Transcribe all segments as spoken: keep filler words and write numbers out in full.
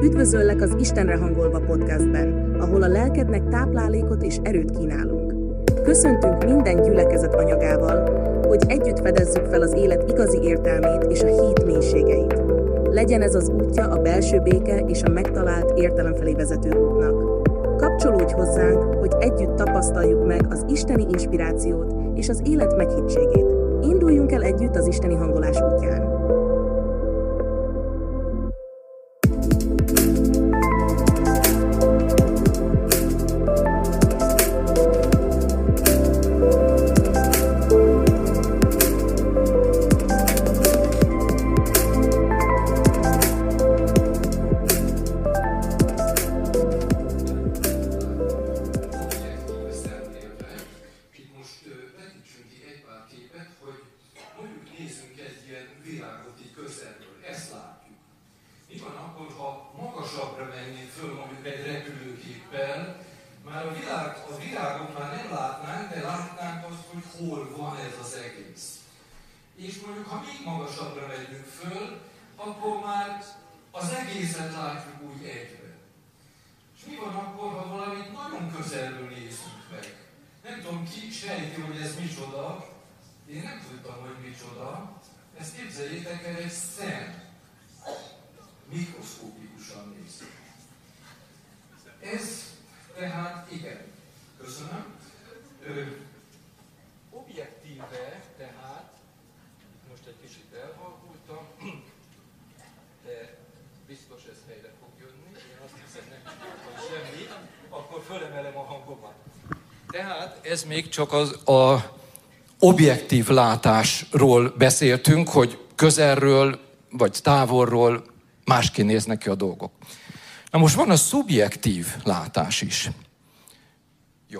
Üdvözöllek az Istenre hangolva podcastben, ahol a lelkednek táplálékot és erőt kínálunk. Köszöntünk minden gyülekezet anyagával, hogy együtt fedezzük fel az élet igazi értelmét és a hit mélységeit. Legyen ez az útja a belső béke és a megtalált értelem felé vezető útnak. Kapcsolódj hozzánk, hogy együtt tapasztaljuk meg az isteni inspirációt és az élet meghittségét. Induljunk el együtt az isteni hangolás útján. És mondjuk, ha még magasabbra megyünk föl, akkor már az egészet látjuk úgy egyben. És mi van akkor, ha valamit nagyon közelről nézünk meg? Nem tudom, ki sejti, hogy ez micsoda. Én nem tudtam, hogy micsoda. Ezt képzeljétek el, egy szem. Mikroszkópikusan nézzük. Ez tehát, igen, köszönöm. Ö, objektíve, tehát, most egy kicsit elhalkultam, de biztos ez helyre fog jönni, én azt hiszem, nem tudok semmi, akkor fölemelem a hangomat. Tehát ez még csak az a objektív látásról beszéltünk, hogy közelről vagy távolról másként néznek ki a dolgok. Na most van a szubjektív látás is. Jó.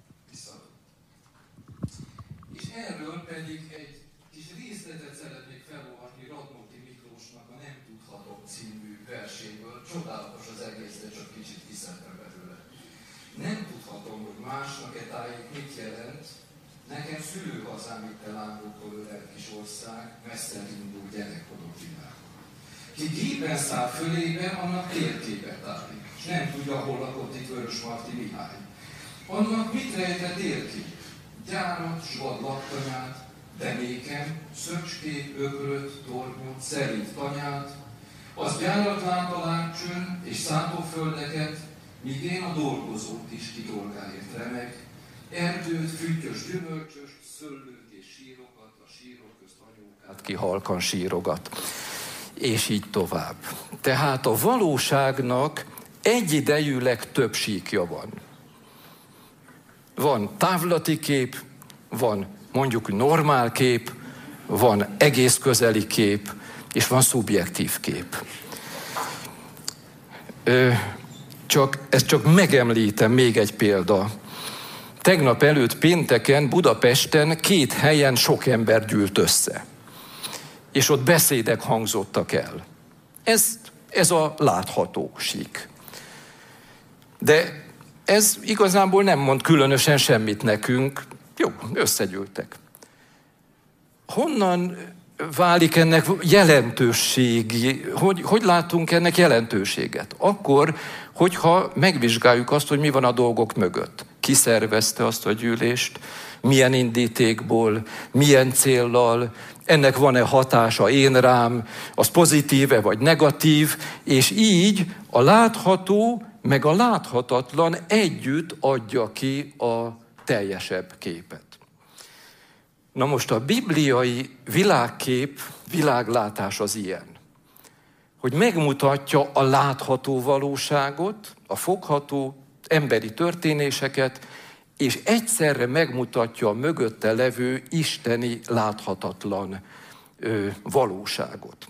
És erről pedig egy kis részletet szeretnék felolvasni Radnóti Miklósnak a Nem tudhatom című verséből. Csodálatos az egész, de csak kicsit kiszedve belőle. Nem tudhatom, hogy másnak-e tájék mit jelent. Nekem szülőhazám itt a lángokból öreg kis ország, messze indul gyerekkorok világ. Ki gépen száll fölébe, annak térképet állít, és nem tudja, hol lakott itt Vörösmarty Mihály. Annak mit rejtett térkép? Gyárat, s vad laktanyát, deméken, szöcskét, ökröt, tornyot, szerint tanyát, az gyárat lát alá csön és szántóföldeket, míg én a dolgozót is ki dolgáért remeg, erdőt, füttyös, gyümölcsös, szöllőt és sírokat, a sírok közt anyókát ki halkan sírogat. És így tovább. Tehát a valóságnak egyidejűleg több síkja van. Van távlati kép, van mondjuk normál kép, van egész közeli kép, és van szubjektív kép. Ö, csak, ezt csak megemlítem, még egy példa. Tegnap előtt pénteken Budapesten két helyen sok ember gyűlt össze. És ott beszédek hangzottak el. Ez, ez a látható sík. De ez igazából nem mond különösen semmit nekünk. Jó, összegyűltek. Honnan válik ennek jelentőségi? Hogy, hogy látunk ennek jelentőséget? Akkor, hogyha megvizsgáljuk azt, hogy mi van a dolgok mögött. Ki szervezte azt a gyűlést, milyen indítékból, milyen céllal, ennek van-e hatása én rám, az pozitíve vagy negatív, és így a látható meg a láthatatlan együtt adja ki a teljesebb képet. Na most a bibliai világkép, világlátás az ilyen, hogy megmutatja a látható valóságot, a fogható emberi történéseket, és egyszerre megmutatja a mögötte levő isteni láthatatlan ö, valóságot.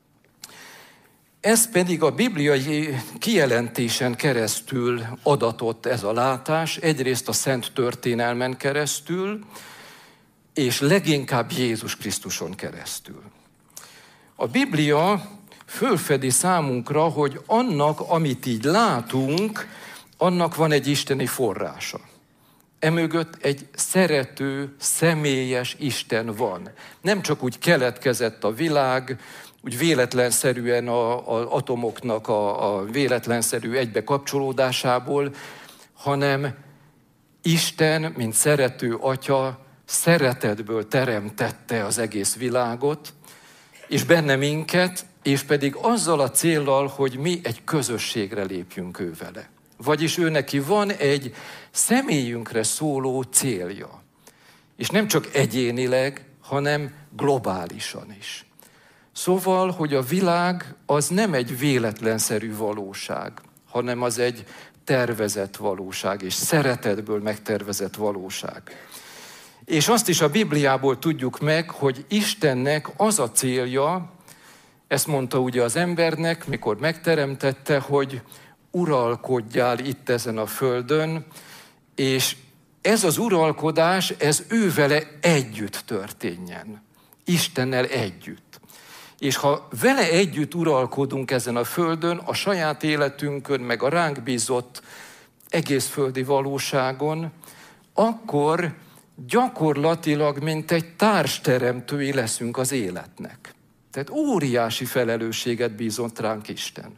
Ez pedig a bibliai kijelentésen keresztül adatott ez a látás, egyrészt a szent történelmen keresztül, és leginkább Jézus Krisztuson keresztül. A Biblia fölfedi számunkra, hogy annak, amit így látunk, annak van egy isteni forrása. Emögött egy szerető, személyes Isten van. Nem csak úgy keletkezett a világ, úgy véletlenszerűen az atomoknak a, a véletlenszerű egybekapcsolódásából, hanem Isten, mint szerető atya, szeretetből teremtette az egész világot, és benne minket, és pedig azzal a céllal, hogy mi egy közösségre lépjünk ő vele. Vagyis ő neki van egy személyünkre szóló célja. És nem csak egyénileg, hanem globálisan is. Szóval, hogy a világ az nem egy véletlenszerű valóság, hanem az egy tervezett valóság, és szeretetből megtervezett valóság. És azt is a Bibliából tudjuk meg, hogy Istennek az a célja, ezt mondta ugye az embernek, mikor megteremtette, hogy uralkodjál itt ezen a földön, és ez az uralkodás, ez ő vele együtt történjen. Istennel együtt. És ha vele együtt uralkodunk ezen a földön, a saját életünkön, meg a ránk bízott egész földi valóságon, akkor gyakorlatilag mint egy társteremtői leszünk az életnek. Tehát óriási felelősséget bízott ránk Isten.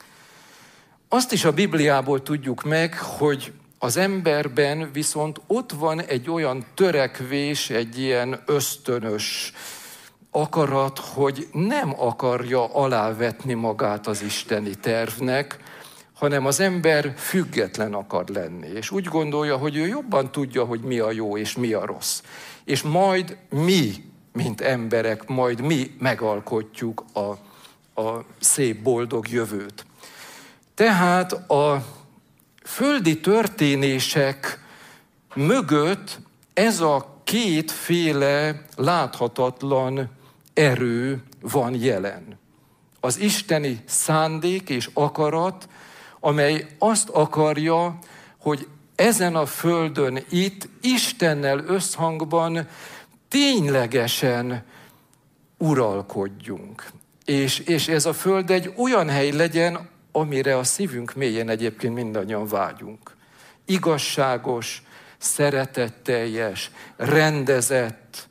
Azt is a Bibliából tudjuk meg, hogy az emberben viszont ott van egy olyan törekvés, egy ilyen ösztönös akarat, hogy nem akarja alávetni magát az isteni tervnek, hanem az ember független akar lenni. És úgy gondolja, hogy ő jobban tudja, hogy mi a jó és mi a rossz. És majd mi, mint emberek, majd mi megalkotjuk a, a szép, boldog jövőt. Tehát a földi történések mögött ez a kétféle láthatatlan erő van jelen. Az isteni szándék és akarat, amely azt akarja, hogy ezen a földön itt Istennel összhangban ténylegesen uralkodjunk. És, és ez a föld egy olyan hely legyen, amire a szívünk mélyen egyébként mindannyian vágyunk. Igazságos, szeretetteljes, rendezett.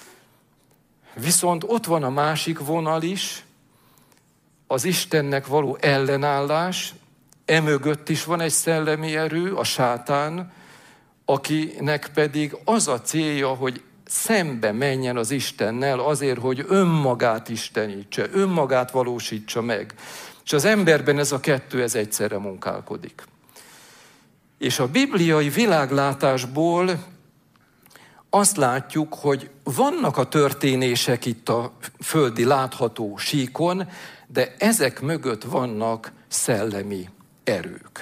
Viszont ott van a másik vonal is, az Istennek való ellenállás, emögött is van egy szellemi erő, a sátán, akinek pedig az a célja, hogy szembe menjen az Istennel azért, hogy önmagát istenítse, önmagát valósítsa meg. És az emberben ez a kettő, ez egyszerre munkálkodik. És a bibliai világlátásból azt látjuk, hogy vannak a történések itt a földi látható síkon, de ezek mögött vannak szellemi erők.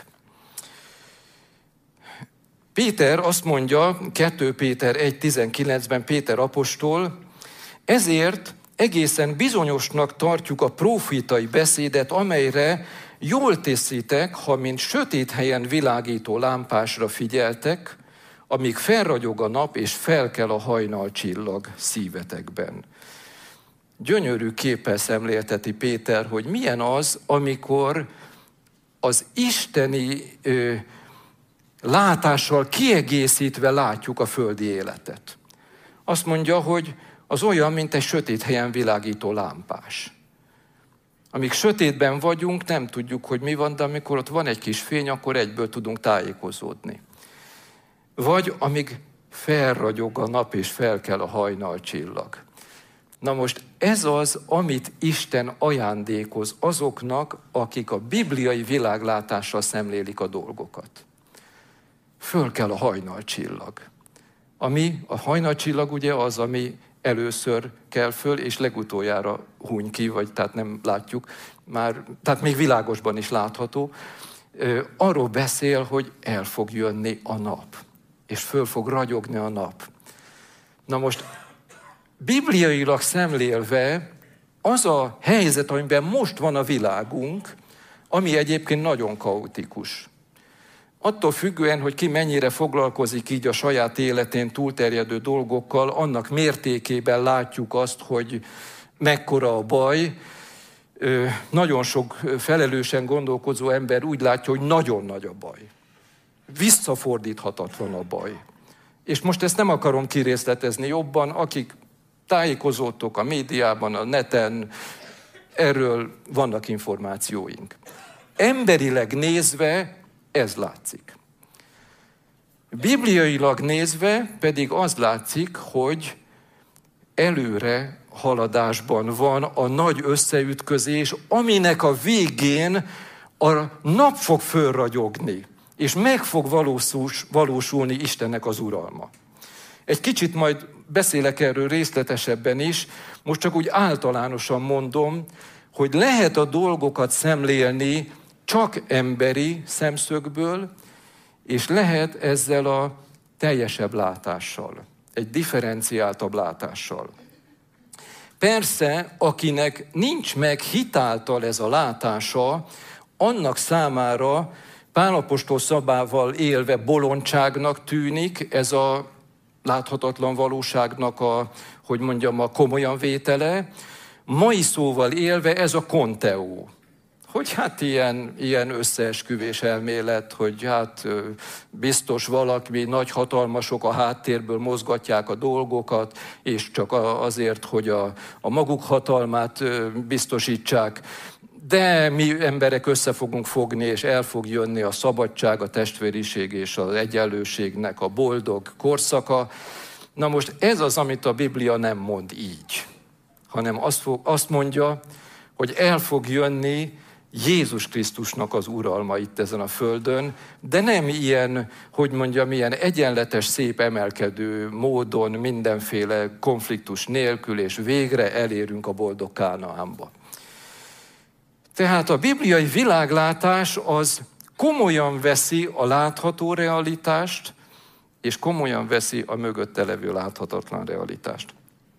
Péter azt mondja, kettő Péter egy tizenkilencben Péter apostol, ezért egészen bizonyosnak tartjuk a prófitai beszédet, amelyre jól teszitek, ha mint sötét helyen világító lámpásra figyeltek, amíg felragyog a nap és felkel a hajnal csillag szívetekben. Gyönyörű képpel szemlélteti Péter, hogy milyen az, amikor az isteni ö, látással kiegészítve látjuk a földi életet. Azt mondja, hogy az olyan, mint egy sötét helyen világító lámpás. Amíg sötétben vagyunk, nem tudjuk, hogy mi van, de amikor ott van egy kis fény, akkor egyből tudunk tájékozódni. Vagy amíg felragyog a nap és felkel a hajnal csillag. Na most ez az, amit Isten ajándékoz azoknak, akik a bibliai világlátással szemlélik a dolgokat. Fölkel a hajnal csillag. Ami, a hajnal csillag ugye az, ami először kell föl, és legutoljára huny ki, vagy tehát nem látjuk, már, tehát még világosban is látható. Arról beszél, hogy el fog jönni a nap, és föl fog ragyogni a nap. Na most bibliailag szemlélve az a helyzet, amiben most van a világunk, ami egyébként nagyon kaotikus. Attól függően, hogy ki mennyire foglalkozik így a saját életén túlterjedő dolgokkal, annak mértékében látjuk azt, hogy mekkora a baj. Nagyon sok felelősen gondolkozó ember úgy látja, hogy nagyon nagy a baj. Visszafordíthatatlan a baj. És most ezt nem akarom kirészletezni jobban, akik tájékozódtok a médiában, a neten, erről vannak információink. Emberileg nézve ez látszik. Bibliailag nézve pedig az látszik, hogy előre haladásban van a nagy összeütközés, aminek a végén a nap fog fölragyogni, és meg fog valósulni Istennek az uralma. Egy kicsit majd beszélek erről részletesebben is, most csak úgy általánosan mondom, hogy lehet a dolgokat szemlélni csak emberi szemszögből, és lehet ezzel a teljesebb látással, egy differenciáltabb látással. Persze, akinek nincs meg hitáltal ez a látása, annak számára Pál apostol szabával élve bolondságnak tűnik ez a láthatatlan valóságnak a, hogy mondjam, a komolyan vétele. Mai szóval élve ez a konteó. Hogy hát ilyen, ilyen összeesküvés elmélet, hogy hát biztos valaki, nagy hatalmasok a háttérből mozgatják a dolgokat, és csak azért, hogy a, a maguk hatalmát biztosítsák. De mi emberek össze fogunk fogni, és el fog jönni a szabadság, a testvériség és az egyenlőségnek a boldog korszaka. Na most ez az, amit a Biblia nem mond így, hanem azt, fog, azt mondja, hogy el fog jönni Jézus Krisztusnak az uralma itt ezen a földön, de nem ilyen, hogy mondjam, ilyen egyenletes, szép emelkedő módon, mindenféle konfliktus nélkül, és végre elérünk a boldog Kánaánba. Tehát a bibliai világlátás az komolyan veszi a látható realitást, és komolyan veszi a mögötte levő láthatatlan realitást.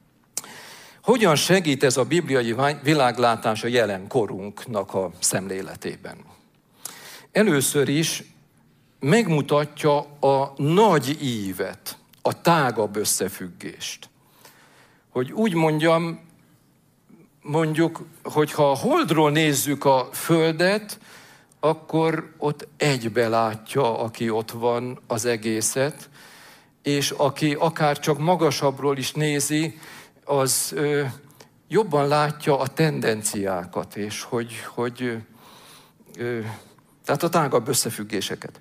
Hogyan segít ez a bibliai világlátás a jelen korunknak a szemléletében? Először is megmutatja a nagy ívet, a tágabb összefüggést. Hogy úgy mondjam, mondjuk, hogyha a holdról nézzük a Földet, akkor ott egybe látja, aki ott van, az egészet, és aki akár csak magasabbról is nézi, az ö, jobban látja a tendenciákat, és hogy, hogy ö, tehát a tágabb összefüggéseket.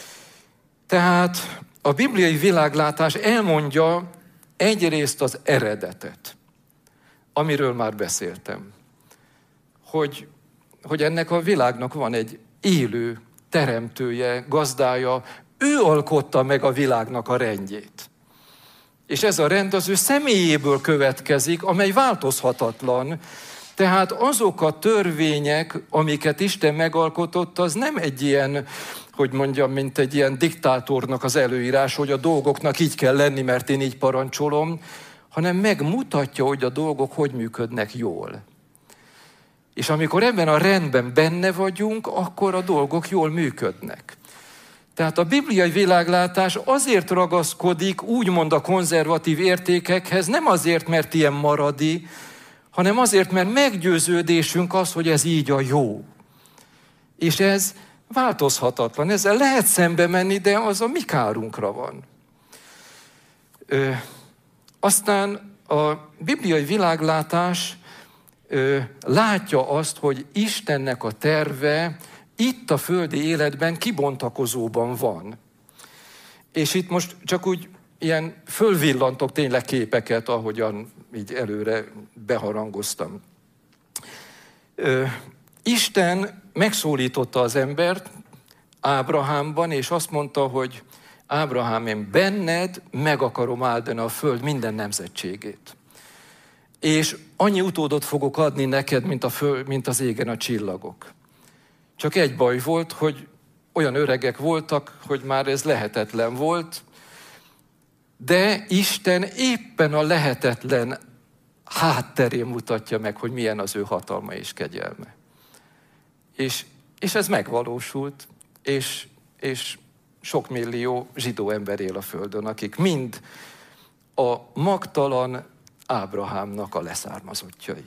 Tehát a bibliai világlátás elmondja egyrészt az eredetet, amiről már beszéltem, hogy, hogy ennek a világnak van egy élő teremtője, gazdája, ő alkotta meg a világnak a rendjét. És ez a rend az ő személyéből következik, amely változhatatlan. Tehát azok a törvények, amiket Isten megalkotott, az nem egy ilyen, hogy mondjam, mint egy ilyen diktátornak az előírás, hogy a dolgoknak így kell lenni, mert én így parancsolom, hanem megmutatja, hogy a dolgok hogy működnek jól. És amikor ebben a rendben benne vagyunk, akkor a dolgok jól működnek. Tehát a bibliai világlátás azért ragaszkodik úgymond a konzervatív értékekhez, nem azért, mert ilyen maradi, hanem azért, mert meggyőződésünk az, hogy ez így a jó. És ez változhatatlan. Ezzel lehet szembe menni, de az a mi kárunkra van. Ö, aztán a bibliai világlátás ö, látja azt, hogy Istennek a terve itt a földi életben kibontakozóban van. És itt most csak úgy ilyen fölvillantok tényleg képeket, ahogyan így előre beharangoztam. Ö, Isten megszólította az embert Ábrahámban, és azt mondta, hogy Ábrahám, én benned meg akarom áldani a föld minden nemzetségét. És annyi utódot fogok adni neked, mint, a föld, mint az égen a csillagok. Csak egy baj volt, hogy olyan öregek voltak, hogy már ez lehetetlen volt, de Isten éppen a lehetetlen hátterén mutatja meg, hogy milyen az ő hatalma és kegyelme. És, és ez megvalósult, és, és sok millió zsidó ember él a földön, akik mind a magtalan Ábrahámnak a leszármazottjai.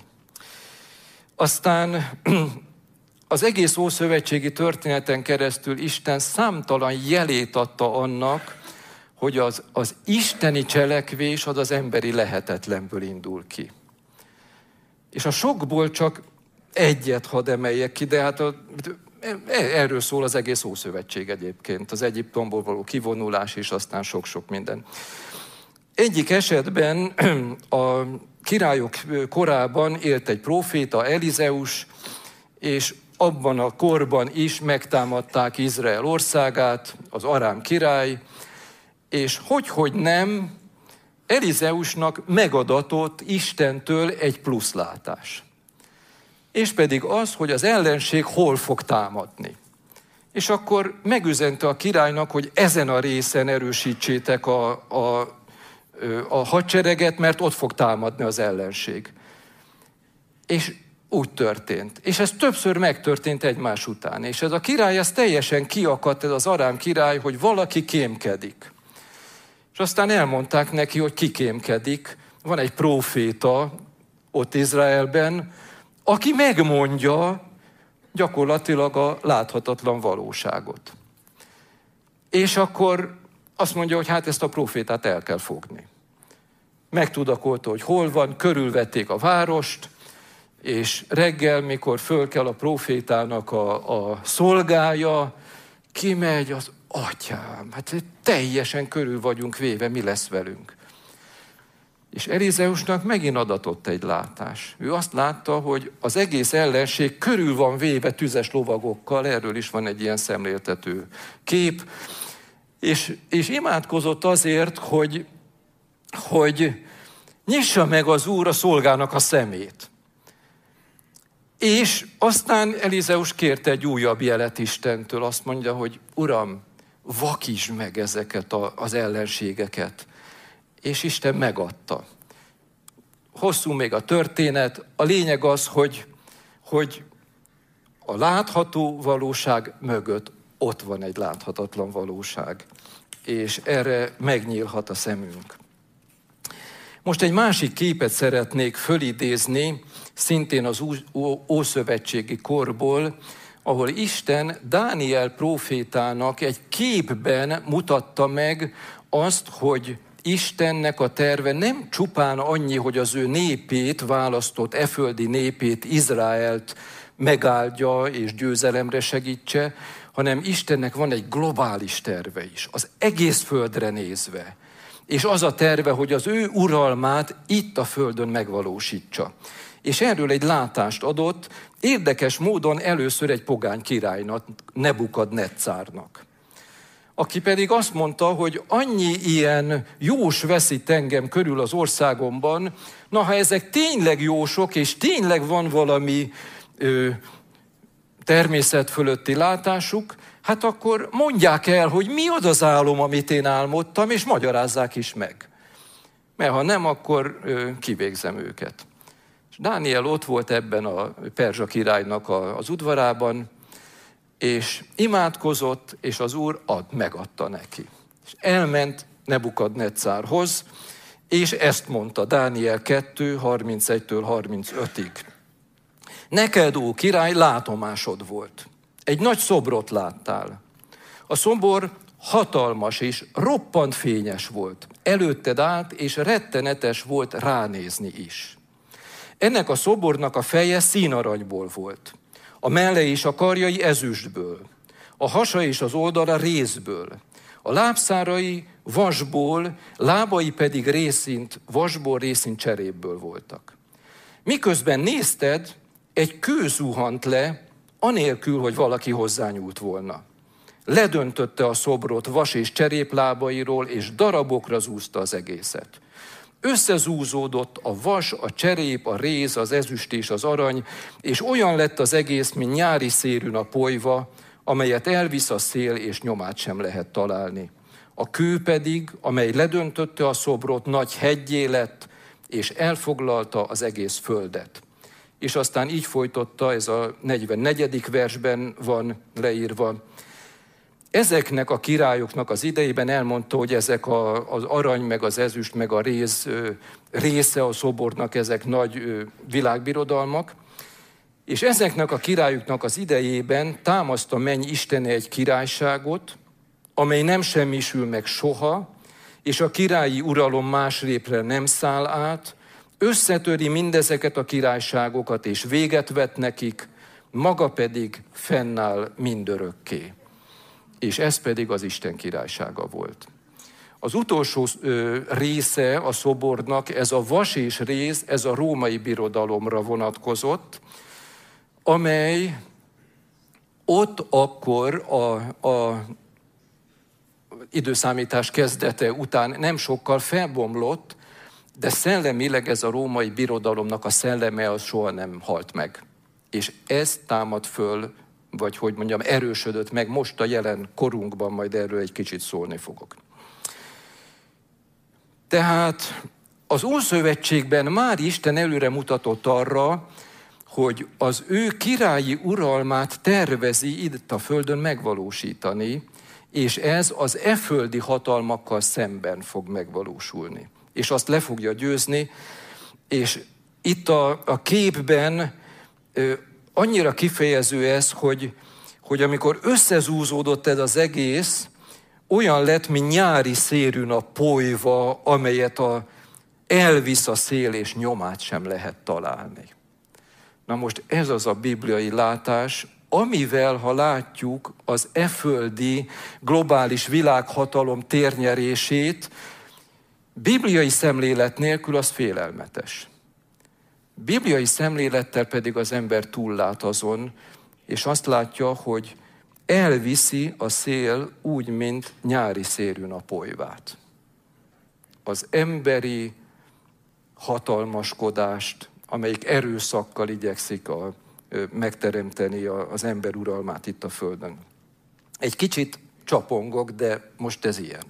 Aztán az egész ószövetségi történeten keresztül Isten számtalan jelét adta annak, hogy az, az isteni cselekvés az az emberi lehetetlenből indul ki. És a sokból csak egyet hadd emeljek ki, de hát a, erről szól az egész Ószövetség egyébként, az Egyiptomból való kivonulás, és aztán sok-sok minden. Egyik esetben a királyok korában élt egy próféta, Elizeus, és abban a korban is megtámadták Izrael országát, az Arám király, és hogyhogy nem, Elizeusnak megadatott Istentől egy pluszlátás. És pedig az, hogy az ellenség hol fog támadni. És akkor megüzente a királynak, hogy ezen a részen erősítsétek a, a, a hadsereget, mert ott fog támadni az ellenség. És úgy történt. És ez többször megtörtént egymás után. És ez a király, ez teljesen kiakadt, ez az Arám király, hogy valaki kémkedik. És aztán elmondták neki, hogy ki kémkedik. Van egy próféta ott Izraelben, aki megmondja gyakorlatilag a láthatatlan valóságot. És akkor azt mondja, hogy hát ezt a prófétát el kell fogni. Megtudakolta, hogy hol van, körülvették a várost, és reggel, mikor föl kell a prófétának a, a szolgája, kimegy, az atyám, hát teljesen körül vagyunk véve, mi lesz velünk? És Elizeusnak megint adatott egy látás. Ő azt látta, hogy az egész ellenség körül van véve tüzes lovagokkal, erről is van egy ilyen szemléltető kép, és, és imádkozott azért, hogy, hogy nyissa meg az Úr a szolgának a szemét. És aztán Elizeus kérte egy újabb jelet Istentől, azt mondja, hogy Uram, vakítsd meg ezeket a, az ellenségeket. És Isten megadta. Hosszú még a történet, a lényeg az, hogy, hogy a látható valóság mögött ott van egy láthatatlan valóság, és erre megnyílhat a szemünk. Most egy másik képet szeretnék fölidézni, szintén az ószövetségi korból, ahol Isten Dániel prófétának egy képben mutatta meg azt, hogy Istennek a terve nem csupán annyi, hogy az ő népét, választott eföldi népét, Izraelt megáldja és győzelemre segítse, hanem Istennek van egy globális terve is, az egész földre nézve. És az a terve, hogy az ő uralmát itt a földön megvalósítsa. És erről egy látást adott, érdekes módon először egy pogány királynak, Nebukadneccárnak. Aki pedig azt mondta, hogy annyi ilyen jós veszít engem körül az országomban, na ha ezek tényleg jósok, és tényleg van valami ö, természet fölötti látásuk, hát akkor mondják el, hogy mi az az álom, amit én álmodtam, és magyarázzák is meg. Mert ha nem, akkor ö, kivégzem őket. És Dániel ott volt ebben a perzsa királynak a, az udvarában, és imádkozott, és az Úr ad, megadta neki. És elment Nebukadneccárhoz, és ezt mondta Dániel kettő, harmincegytől harmincötig. Neked, ó király, látomásod volt. Egy nagy szobrot láttál. A szobor hatalmas és roppant fényes volt. Előtted állt, és rettenetes volt ránézni is. Ennek a szobornak a feje színaranyból volt. A melle és a karjai ezüstből, a hasa és az oldala rézből, a lábszárai vasból, lábai pedig részint vasból, részint cserépből voltak. Miközben nézted, egy kő zuhant le, anélkül, hogy valaki hozzányúlt volna. Ledöntötte a szobrot vas és cseréplábairól, és darabokra zúzta az egészet. Összezúzódott a vas, a cserép, a réz, az ezüst és az arany, és olyan lett az egész, mint nyári szérűn a polyva, amelyet elvisz a szél, és nyomát sem lehet találni. A kő pedig, amely ledöntötte a szobrot, nagy heggyé lett, és elfoglalta az egész földet. És aztán így folytotta, ez a negyvennegyedik versben van leírva. Ezeknek a királyoknak az idejében elmondta, hogy ezek a, az arany, meg az ezüst, meg a réz része a szobornak, ezek nagy világbirodalmak. És ezeknek a királyoknak az idejében támaszt a menny istene egy királyságot, amely nem semmisül meg soha, és a királyi uralom más lépre nem száll át, összetöri mindezeket a királyságokat, és véget vet nekik, maga pedig fennáll mindörökké. És ez pedig az Isten királysága volt. Az utolsó ö, része a szobornak, ez a vasés rész, ez a római birodalomra vonatkozott, amely ott akkor a, a időszámítás kezdete után nem sokkal felbomlott, de szellemileg ez a római birodalomnak a szelleme az soha nem halt meg. És ez támad föl, vagy hogy mondjam, erősödött meg most a jelen korunkban, majd erről egy kicsit szólni fogok. Tehát az Ószövetségben már Isten előre mutatott arra, hogy az ő királyi uralmát tervezi itt a földön megvalósítani, és ez az e földi hatalmakkal szemben fog megvalósulni. És azt le fogja győzni, és itt a, a képben ö, annyira kifejező ez, hogy, hogy amikor összezúzódott ez az egész, olyan lett, mint nyári szélűn a polyva, amelyet a, elvisz a szél, és nyomát sem lehet találni. Na most ez az a bibliai látás, amivel, ha látjuk az e földi globális világhatalom térnyerését, bibliai szemlélet nélkül az félelmetes. Bibliai szemlélettel pedig az ember túllát azon, és azt látja, hogy elviszi a szél úgy, mint nyári szélűn a polyvát. Az emberi hatalmaskodást, amelyik erőszakkal igyekszik a, megteremteni a, az ember uralmát itt a földön. Egy kicsit csapongok, de most ez ilyen.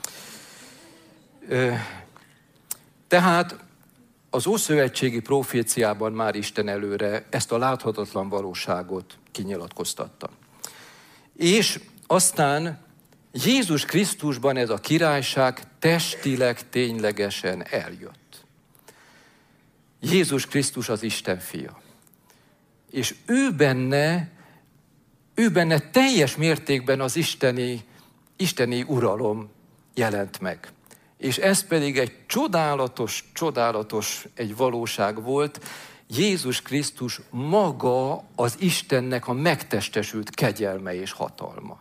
Tehát az ószövetségi proféciában már Isten előre ezt a láthatatlan valóságot kinyilatkoztatta. És aztán Jézus Krisztusban ez a királyság testileg, ténylegesen eljött. Jézus Krisztus az Isten fia. És ő benne, ő benne teljes mértékben az isteni, isteni uralom jelent meg. És ez pedig egy csodálatos, csodálatos egy valóság volt. Jézus Krisztus maga az Istennek a megtestesült kegyelme és hatalma.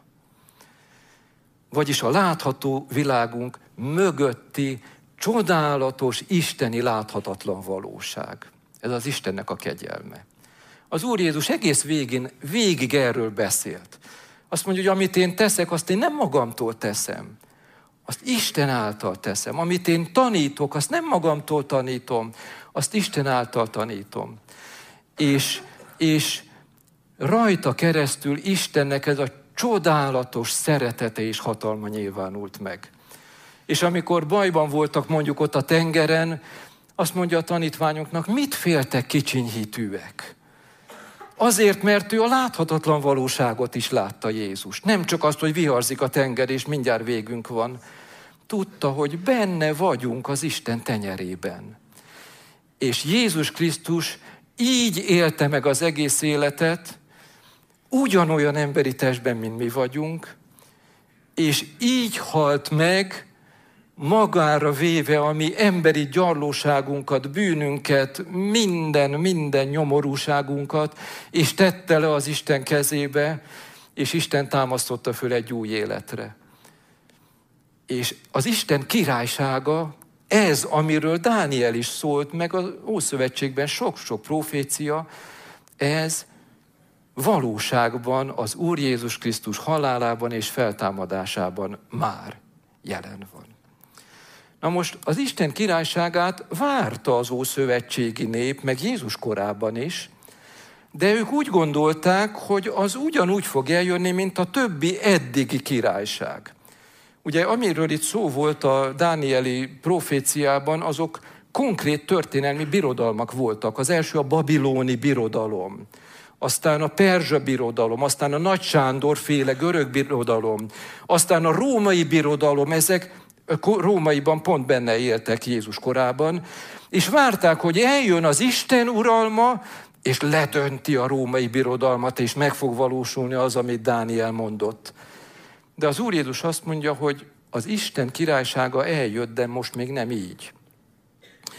Vagyis a látható világunk mögötti csodálatos, isteni láthatatlan valóság. Ez az Istennek a kegyelme. Az Úr Jézus egész végén, végig erről beszélt. Azt mondja, hogy amit én teszek, azt én nem magamtól teszem. Azt Isten által teszem. Amit én tanítok, azt nem magamtól tanítom, azt Isten által tanítom. És, és rajta keresztül Istennek ez a csodálatos szeretete és hatalma nyilvánult meg. És amikor bajban voltak mondjuk ott a tengeren, azt mondja a tanítványoknak, mit féltek kicsiny hitűek? Azért, mert ő a láthatatlan valóságot is látta Jézus. Nem csak azt, hogy viharzik a tenger, és mindjárt végünk van. Tudta, hogy benne vagyunk az Isten tenyerében. És Jézus Krisztus így élte meg az egész életet, ugyanolyan emberi testben, mint mi vagyunk, és így halt meg, magára véve a mi emberi gyarlóságunkat, bűnünket, minden, minden nyomorúságunkat, és tette le az Isten kezébe, és Isten támasztotta föl egy új életre. És az Isten királysága, ez, amiről Dániel is szólt, meg az Ószövetségben sok-sok profécia, ez valóságban az Úr Jézus Krisztus halálában és feltámadásában már jelen van. Na most az Isten királyságát várta az ószövetségi nép, meg Jézus korában is, de ők úgy gondolták, hogy az ugyanúgy fog eljönni, mint a többi eddigi királyság. Ugye, amiről itt szó volt a dánieli proféciában, azok konkrét történelmi birodalmak voltak. Az első a babiloni birodalom, aztán a perzsa birodalom, aztán a Nagy Sándor féle görög birodalom, aztán a római birodalom, ezek Rómaiban pont benne éltek Jézus korában, és várták, hogy eljön az Isten uralma, és ledönti a római birodalmat, és meg fog valósulni az, amit Dániel mondott. De az Úr Jézus azt mondja, hogy az Isten királysága eljött, de most még nem így.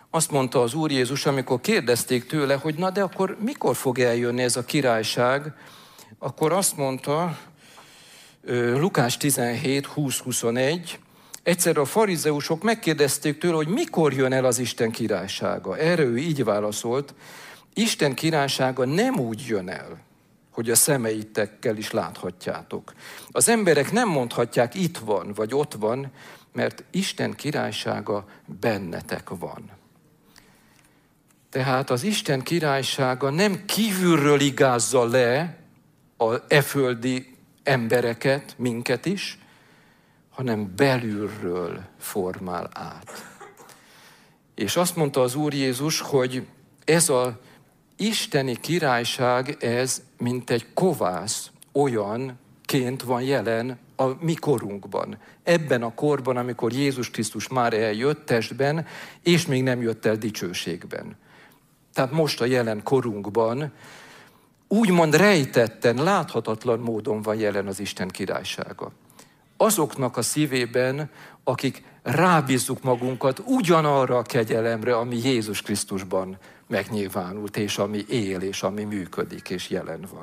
Azt mondta az Úr Jézus, amikor kérdezték tőle, hogy na de akkor mikor fog eljönni ez a királyság, akkor azt mondta, Lukás tizenhét, húsz, huszonegy, egyszer a farizeusok megkérdezték tőle, hogy mikor jön el az Isten királysága. Erre ő így válaszolt, Isten királysága nem úgy jön el, hogy a szemeitekkel is láthatjátok. Az emberek nem mondhatják, itt van, vagy ott van, mert Isten királysága bennetek van. Tehát az Isten királysága nem kívülről igázza le a e-földi embereket, minket is, hanem belülről formál át. És azt mondta az Úr Jézus, hogy ez az isteni királyság, ez mint egy kovász olyanként van jelen a mi korunkban. Ebben a korban, amikor Jézus Krisztus már eljött testben, és még nem jött el dicsőségben. Tehát most a jelen korunkban úgymond rejtetten, láthatatlan módon van jelen az Isten királysága. Azoknak a szívében, akik rábízzuk magunkat ugyanarra a kegyelemre, ami Jézus Krisztusban megnyilvánult, és ami él, és ami működik, és jelen van.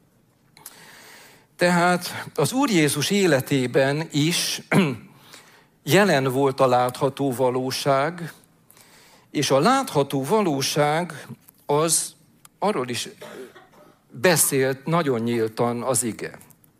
Tehát az Úr Jézus életében is jelen volt a látható valóság, és a látható valóság az arról is beszélt nagyon nyíltan az ige.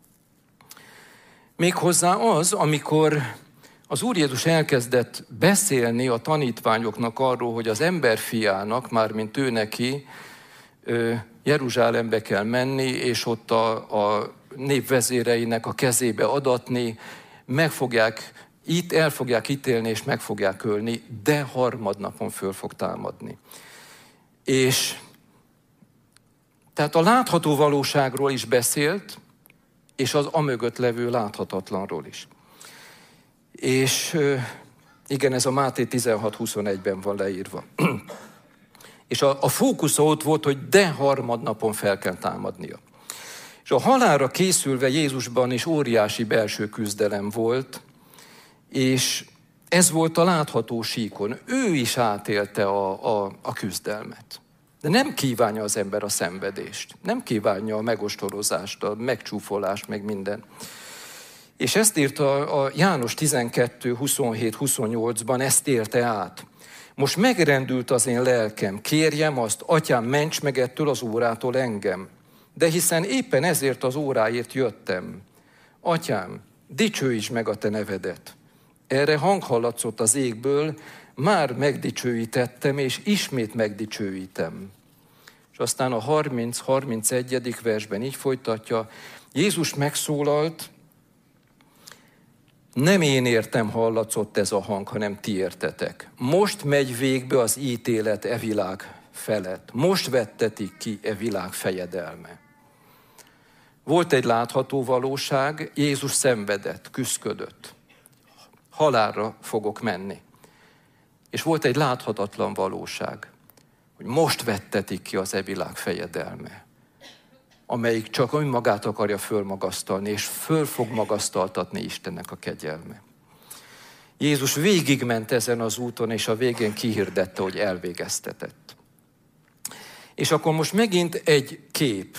Méghozzá az, amikor az Úr Jézus elkezdett beszélni a tanítványoknak arról, hogy az emberfiának, mármint ő neki, Jeruzsálembe kell menni, és ott a, a népvezéreinek a kezébe adatni, meg fogják, itt el fogják ítélni, és meg fogják ölni, de harmadnapon föl fog támadni. És tehát a látható valóságról is beszélt, és az amögött levő láthatatlanról is. És igen, ez a Máté tizenhat huszonegyben van leírva. És a, a fókusza ott volt, hogy de harmadnapon fel kell támadnia. És a halálra készülve Jézusban is óriási belső küzdelem volt, és ez volt a látható síkon. Ő is átélte a, a, a küzdelmet. De nem kívánja az ember a szenvedést. Nem kívánja a megostorozást, a megcsúfolást, meg minden. És ezt írta a János tizenkettő huszonhét huszonnyolcban, ezt érte át. Most megrendült az én lelkem, kérjem azt, atyám, ments meg ettől az órától engem. De hiszen éppen ezért az óráért jöttem. Atyám, dicsőíts meg a te nevedet. Erre hang hallatszott az égből, már megdicsőítettem, és ismét megdicsőítem. És aztán a harminc-harmincegyedik versben így folytatja, Jézus megszólalt, nem én értem hallatszott ez a hang, hanem ti értetek. Most megy végbe az ítélet e világ felett. Most vettetik ki e világ fejedelme. Volt egy látható valóság, Jézus szenvedett, küszködött. Halálra fogok menni. És volt egy láthatatlan valóság, hogy most vettetik ki az e világ fejedelme, amelyik csak önmagát akarja fölmagasztalni, és föl fog magasztaltatni Istennek a kegyelme. Jézus végigment ezen az úton, és a végén kihirdette, hogy elvégeztetett. És akkor most megint egy kép.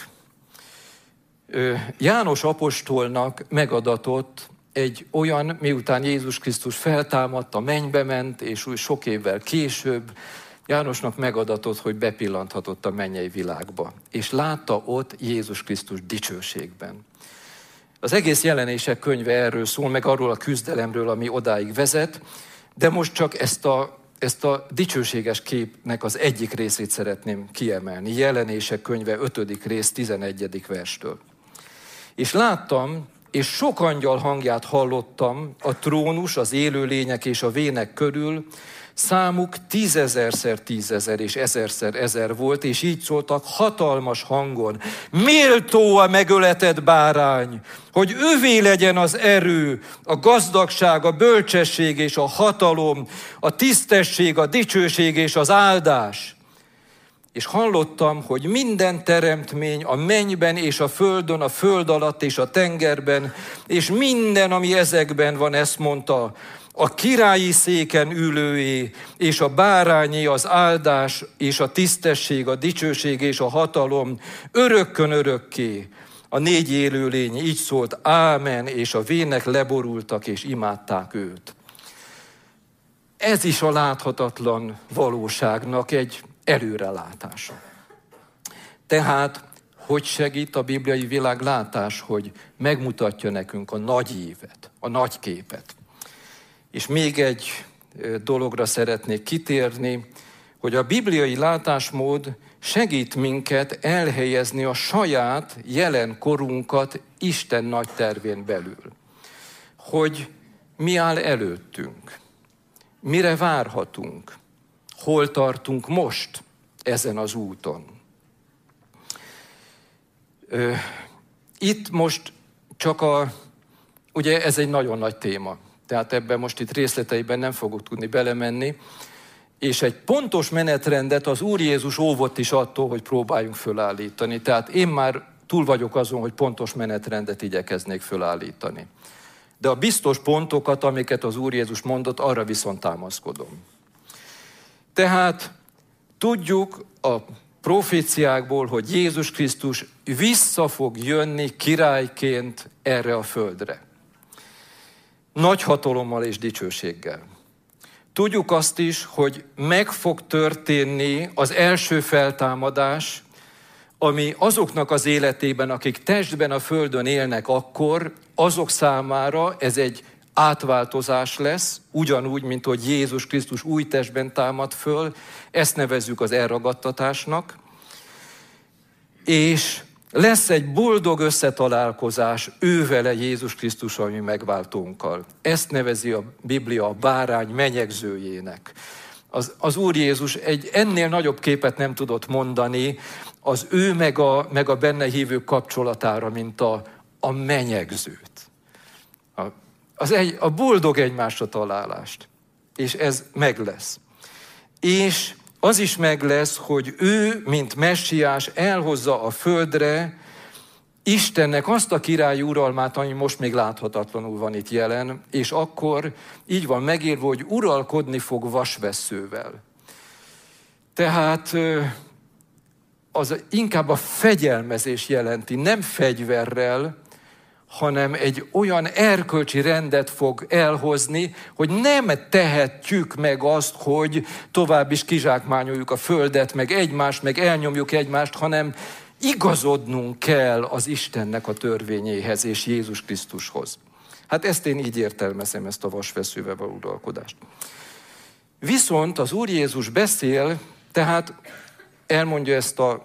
János apostolnak megadatott egy olyan, miután Jézus Krisztus feltámadt, a mennybe ment, és úgy sok évvel később Jánosnak megadatott, hogy bepillanthatott a mennyei világba. És látta ott Jézus Krisztus dicsőségben. Az egész Jelenések könyve erről szól, meg arról a küzdelemről, ami odáig vezet, de most csak ezt a, ezt a dicsőséges képnek az egyik részét szeretném kiemelni. Jelenések könyve ötödik rész tizenegyedik verstől. És láttam, és sok angyal hangját hallottam, a trónus, az élőlények és a vének körül, számuk tízezerszer tízezer és ezerszer ezer volt, és így szóltak hatalmas hangon, méltó a megöletett bárány, hogy övé legyen az erő, a gazdagság, a bölcsesség és a hatalom, a tisztesség, a dicsőség és az áldás. És hallottam, hogy minden teremtmény a mennyben és a földön, a föld alatt és a tengerben, és minden, ami ezekben van, ezt mondta, A királyi széken ülőé és a bárányé az áldás és a tisztesség, a dicsőség és a hatalom örökkön örökké. A négy élőlény így szólt, ámen, és a vének leborultak és imádták őt. Ez is a láthatatlan valóságnak egy előrelátása. Tehát, hogy segít a bibliai világlátás, hogy megmutatja nekünk a nagy évet, a nagy képet. És még egy dologra szeretnék kitérni, hogy a bibliai látásmód segít minket elhelyezni a saját jelen korunkat Isten nagy tervén belül. Hogy mi áll előttünk, mire várhatunk, hol tartunk most ezen az úton. Itt most csak a, ugye ez egy nagyon nagy téma, tehát ebben most itt részleteiben nem fogok tudni belemenni, és egy pontos menetrendet az Úr Jézus óvott is attól, hogy próbáljunk fölállítani. Tehát én már túl vagyok azon, hogy pontos menetrendet igyekeznék fölállítani. De a biztos pontokat, amiket az Úr Jézus mondott, arra viszont támaszkodom. Tehát tudjuk a proféciákból, hogy Jézus Krisztus vissza fog jönni királyként erre a földre. Nagy hatalommal és dicsőséggel. Tudjuk azt is, hogy meg fog történni az első feltámadás, ami azoknak az életében, akik testben a földön élnek akkor, azok számára ez egy átváltozás lesz, ugyanúgy, mint hogy Jézus Krisztus új testben támad föl, ezt nevezzük az elragadtatásnak, és lesz egy boldog összetalálkozás ővele Jézus Krisztus, ami megváltónkkal. Ezt nevezi a Biblia a bárány menyegzőjének. Az, az Úr Jézus egy ennél nagyobb képet nem tudott mondani az ő meg a, meg a benne hívők kapcsolatára, mint a, a menyegzőt. A, az egy, a boldog egymásra találást. És ez meg lesz. És az is meg lesz, hogy ő, mint messiás, elhozza a földre Istennek azt a királyi uralmát, ami most még láthatatlanul van itt jelen, és akkor így van megírva, hogy uralkodni fog vasvesszővel. Tehát az inkább a fegyelmezés jelenti, nem fegyverrel, hanem egy olyan erkölcsi rendet fog elhozni, hogy nem tehetjük meg azt, hogy tovább is kizsákmányoljuk a földet, meg egymást, meg elnyomjuk egymást, hanem igazodnunk kell az Istennek a törvényéhez és Jézus Krisztushoz. Hát ezt én így értelmezem, ezt a vasfeszővel való uralkodást. Viszont az Úr Jézus beszél, tehát elmondja ezt a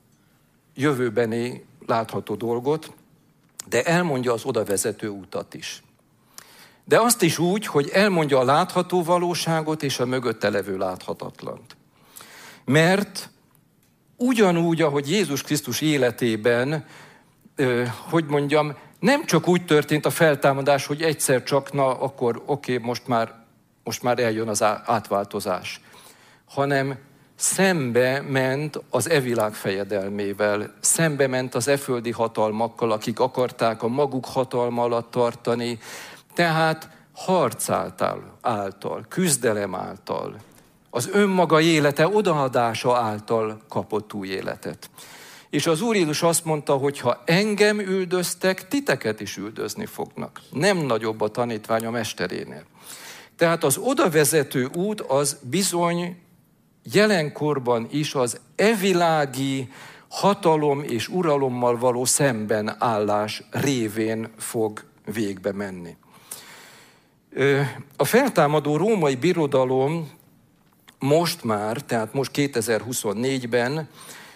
jövőbeni látható dolgot, de elmondja az oda vezető utat is. De azt is úgy, hogy elmondja a látható valóságot és a mögötte levő láthatatlant. Mert ugyanúgy, ahogy Jézus Krisztus életében, hogy mondjam, nem csak úgy történt a feltámadás, hogy egyszer csak, na akkor oké, okay, most már, most már eljön az átváltozás, hanem szembe ment az e világ fejedelmével, szembe ment az e földi hatalmakkal, akik akarták a maguk hatalma alatt tartani, tehát harc által, által, küzdelem által, az önmaga élete odaadása által kapott új életet. És az Úr Jézus azt mondta, hogy ha engem üldöztek, titeket is üldözni fognak. Nem nagyobb a tanítvány a mesterénél. Tehát az oda vezető út az bizony jelenkorban is az evilági hatalom és uralommal való szembenállás révén fog végbe menni. A feltámadó római birodalom most már, tehát most kétezer-huszonnégyben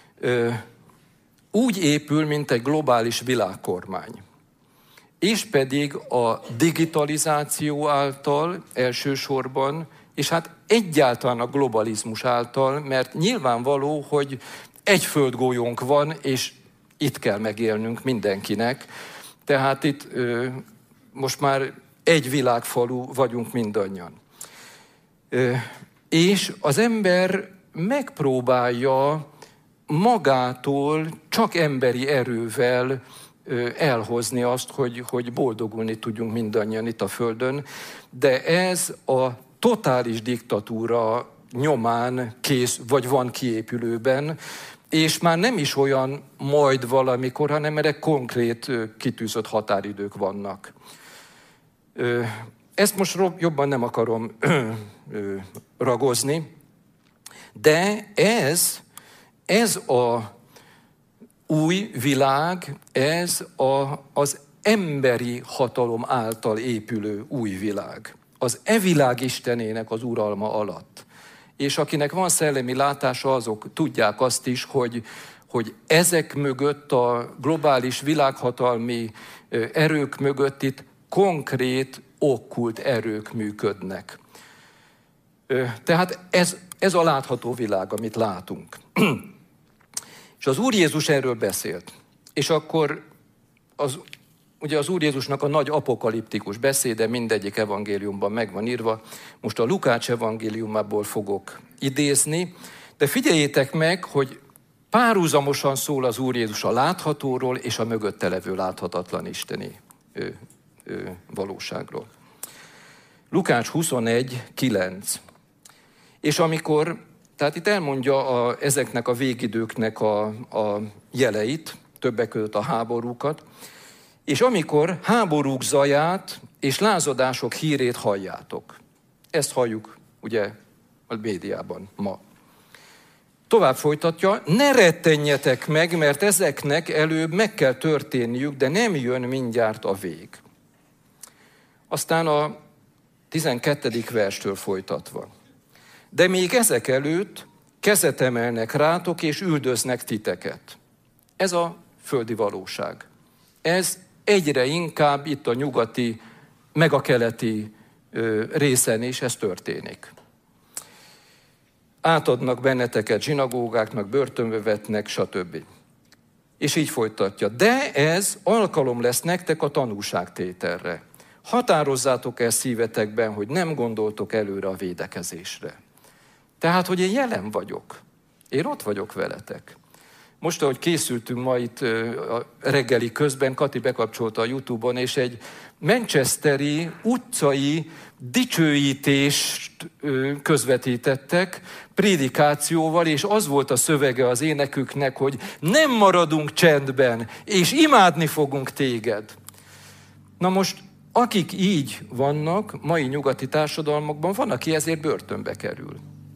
úgy épül, mint egy globális világkormány. És pedig a digitalizáció által elsősorban, és hát egyáltalán a globalizmus által, mert nyilvánvaló, hogy egy földgolyónk van, és itt kell megélnünk mindenkinek. Tehát itt ö, most már egy világfalu vagyunk mindannyian. Ö, és az ember megpróbálja magától, csak emberi erővel elhozni azt, hogy, hogy boldogulni tudjunk mindannyian itt a Földön, de ez a totális diktatúra nyomán kész, vagy van kiépülőben, és már nem is olyan majd valamikor, hanem erre konkrét kitűzött határidők vannak. Ezt most jobban nem akarom ragozni, de ez, ez a új világ, ez a, az emberi hatalom által épülő új világ. Az e világ istenének az uralma alatt. És akinek van szellemi látása, azok tudják azt is, hogy, hogy ezek mögött, a globális világhatalmi erők mögött itt konkrét, okkult erők működnek. Tehát ez, ez a látható világ, amit látunk. És az Úr Jézus erről beszélt. És akkor az, ugye az Úr Jézusnak a nagy apokaliptikus beszéde mindegyik evangéliumban meg van írva. Most a Lukács evangéliumából fogok idézni, de figyeljétek meg, hogy párhuzamosan szól az Úr Jézus a láthatóról és a mögötte levő láthatatlan isteni ő, ő, valóságról. Lukács huszonegy kilenc. És amikor, tehát itt elmondja a, ezeknek a végidőknek a, a jeleit, többek között a háborúkat, és amikor háborúk zaját és lázadások hírét halljátok. Ezt halljuk ugye a médiában ma. Tovább folytatja, ne rettenjetek meg, mert ezeknek előbb meg kell történniük, de nem jön mindjárt a vég. Aztán a tizenkettedik verstől folytatva. De még ezek előtt kezet emelnek rátok és üldöznek titeket. Ez a földi valóság. Ez egyre inkább itt a nyugati, meg a keleti részen is ez történik. Átadnak benneteket zsinagógáknak, börtönbe vetnek, stb. És így folytatja. De ez alkalom lesz nektek a tanúságtételre. Határozzátok el szívetekben, hogy nem gondoltok előre a védekezésre. Tehát, hogy én jelen vagyok. Én ott vagyok veletek. Most, ahogy készültünk ma itt a reggeli közben, Kati bekapcsolta a YouTube-on, és egy manchesteri utcai dicsőítést közvetítettek prédikációval, és az volt a szövege az éneküknek, hogy nem maradunk csendben, és imádni fogunk téged. Na most, akik így vannak, mai nyugati társadalmakban, van, aki ezért börtönbe kerül.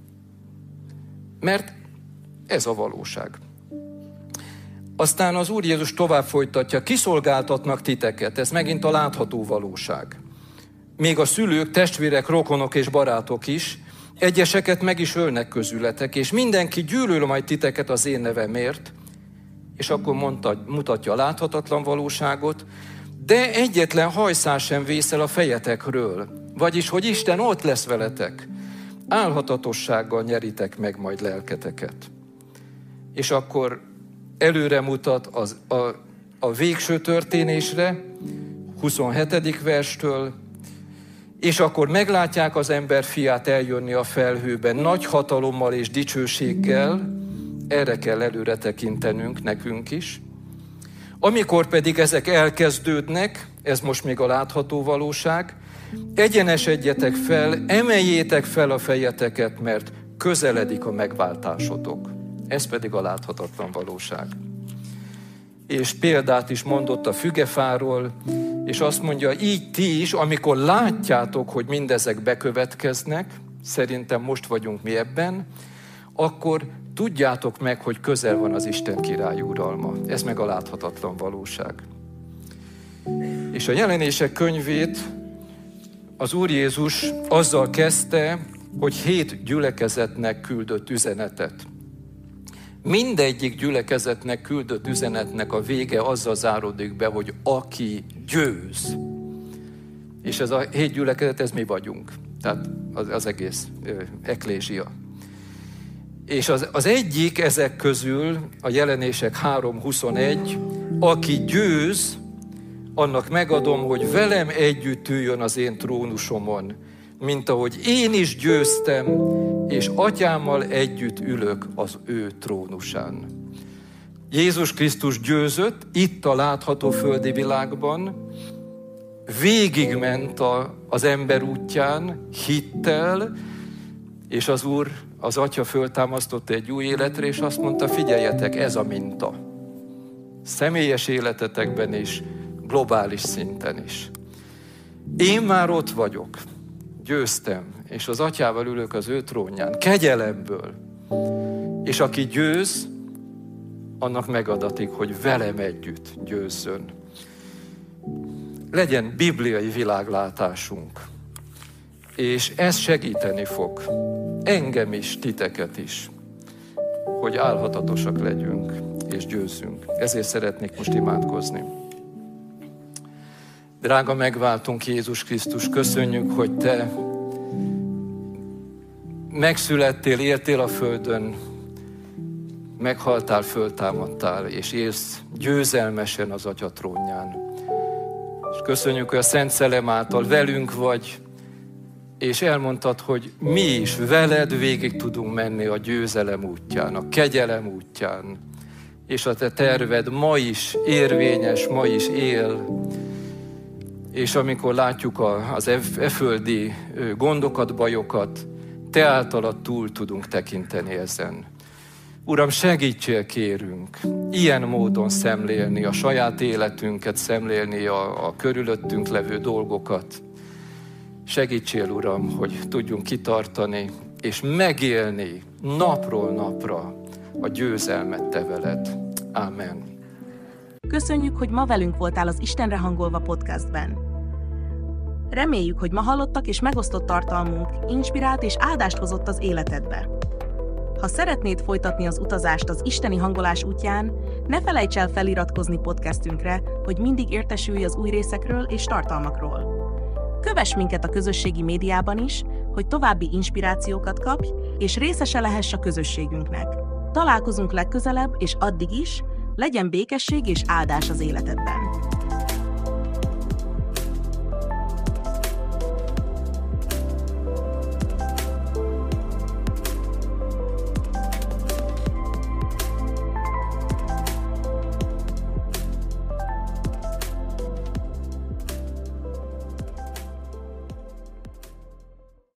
Mert ez a valóság. Aztán az Úr Jézus tovább folytatja, kiszolgáltatnak titeket, ez megint a látható valóság. Még a szülők, testvérek, rokonok és barátok is, egyeseket meg is ölnek közületek, és mindenki gyűlöl majd titeket az én nevemért, és akkor mondta, mutatja a láthatatlan valóságot, de egyetlen hajszál sem vészel a fejetekről, vagyis, hogy Isten ott lesz veletek. Álhatatossággal nyeritek meg majd lelketeket. És akkor előre mutat az, a, a végső történésre, huszonhetedik verstől, és akkor meglátják az ember fiát eljönni a felhőben nagy hatalommal és dicsőséggel, erre kell előre tekintenünk nekünk is. Amikor pedig ezek elkezdődnek, ez most még a látható valóság, egyenesedjetek fel, emeljétek fel a fejeteket, mert közeledik a megváltásotok. Ez pedig a láthatatlan valóság. És példát is mondott a fügefáról, és azt mondja, így ti is, amikor látjátok, hogy mindezek bekövetkeznek, szerintem most vagyunk mi ebben, akkor tudjátok meg, hogy közel van az Isten király uralma. Ez meg a láthatatlan valóság. És a Jelenések könyvét az Úr Jézus azzal kezdte, hogy hét gyülekezetnek küldött üzenetet. Mindegyik gyülekezetnek küldött üzenetnek a vége azzal záródik be, hogy aki győz. És ez a hét gyülekezet, ez mi vagyunk. Tehát az, az egész ö, eklézsia. És az, az egyik ezek közül, a Jelenések három huszonegy, aki győz, annak megadom, hogy velem együtt üljön az én trónusomon, mint ahogy én is győztem, és atyámmal együtt ülök az ő trónusán. Jézus Krisztus győzött itt a látható földi világban, végigment a, az ember útján, hittel, és az Úr, az Atya föltámasztotta egy új életre, és azt mondta, figyeljetek, ez a minta. Személyes életetekben is, globális szinten is. Én már ott vagyok, győztem, és az Atyával ülök az ő trónján, kegyelemből. És aki győz, annak megadatik, hogy velem együtt győzzön. Legyen bibliai világlátásunk, és ez segíteni fog, engem is, titeket is, hogy álhatatosak legyünk, és győzzünk. Ezért szeretnék most imádkozni. Drága megváltunk Jézus Krisztus, köszönjük, hogy Te megszülettél, éltél a földön, meghaltál, föltámadtál, és élsz győzelmesen az Atya trónján. És köszönjük, hogy a Szent Szellem által velünk vagy, és elmondtad, hogy mi is veled végig tudunk menni a győzelem útján, a kegyelem útján. És a Te terved ma is érvényes, ma is él. És amikor látjuk az e földi gondokat, bajokat, Te általad túl tudunk tekinteni ezen. Uram, segítsél, kérünk, ilyen módon szemlélni a saját életünket, szemlélni a, a körülöttünk levő dolgokat. Segítsél, Uram, hogy tudjunk kitartani, és megélni napról napra a győzelmet Te veled. Ámen. Köszönjük, hogy ma velünk voltál az Istenre hangolva podcastben. Reméljük, hogy ma hallottak és megosztott tartalmunk inspirált és áldást hozott az életedbe. Ha szeretnéd folytatni az utazást az isteni hangolás útján, ne felejts el feliratkozni podcastünkre, hogy mindig értesülj az új részekről és tartalmakról. Kövess minket a közösségi médiában is, hogy további inspirációkat kapj, és részese lehess a közösségünknek. Találkozunk legközelebb, és addig is legyen békesség és áldás az életedben.